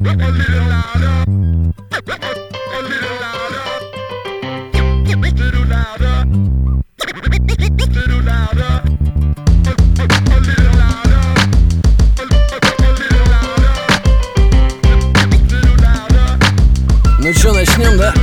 Ну чё, начнем, да?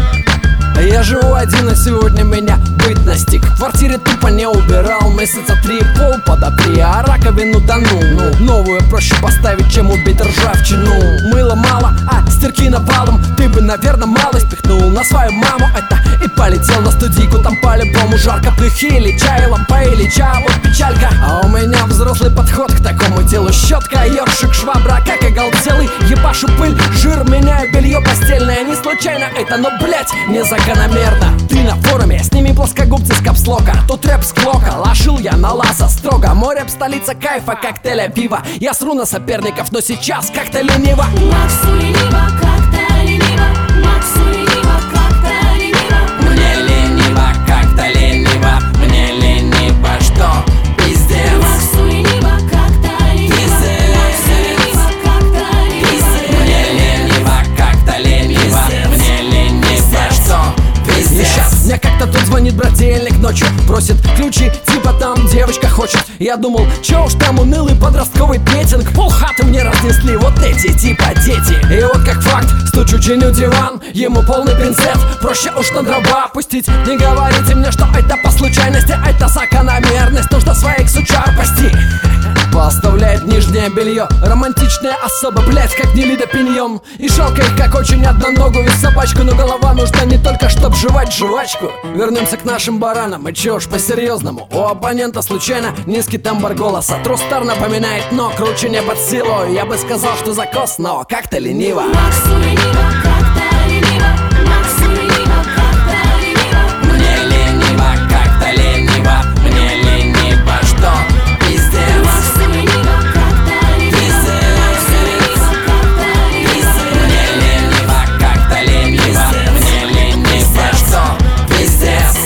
Я живу один, а сегодня меня быт настиг. В квартире тупо не убирал месяца 3, пол подопри, а раковину тонул. Новую проще поставить, чем убить ржавчину. Мыла мало, а стирки навалом. Ты бы, наверное, малость пихнул на свою маму это и полетел на студийку. Там по-любому жарко, плюхили, чай, лампа или чай, вот печалька. А у меня взрослый подход к такому делу. Щетка, ёршик, швабра, как оголтелый. Ебашу пыль, жир, меняю белье постельное. Не случайно это, но, блять, не закономерно. Ты на форуме, сними плоскогубцы с капслока. Тут рэп с клока, ложил я на ласа строго. Мой рэп столица кайфа, как Тель-Авива. Я сру на соперников, но сейчас как-то лениво. Максу лениво, как-то лениво. Максу лениво, как-то лениво. Мне лениво, как-то лениво. Мне лениво, что пиздец. Максу лениво, как-то лениво. Максу лениво, как-то лениво. Мне лениво, как-то лениво. Мне лениво, что пиздец. Мне как-то тут звонит брательник ночью, просит ключи, типа там девочка хочет. Я думал, чё уж там унылый подростковый петинг. Полхаты мне разнесли вот эти типа дети. И вот как факт, стучу, чиню диван, ему полный пинцет, проще уж на дрова опустить. Не говорите мне, что это по случайности, это закономерность, нужно своих сучар пасти. Поставляет нижнее белье, романтичная особа, блять, как Нелида Пиньон. И жалко их, как очень одноногую собачку. Но голова нужна не только, чтоб жевать жвачку. Вернемся к нашим баранам, и чё уж по-серьезному. У оппонента случайно низкий тембр голоса. Трустар напоминает, но круче не под силу. Я бы сказал, что закос, но как-то лениво. Максу лениво, как-то лениво. Максу лениво, как-то лениво. Мне лениво, как-то лениво. Мне лениво, что пиздец. Максу лениво, как-то лениво. Максу лениво, как-то лениво. Мне лениво, как-то лениво. Мне лениво, что пиздец.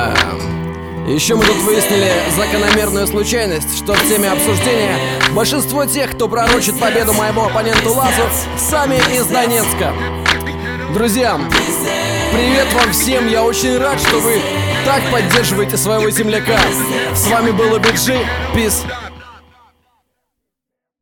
Еще мы тут выяснили закономерную случайность, что в теме обсуждения большинство тех, кто пророчит победу моему оппоненту Лазу, сами из Донецка. Друзья, привет вам всем, я очень рад, что вы так поддерживаете своего земляка. С вами был BG, peace.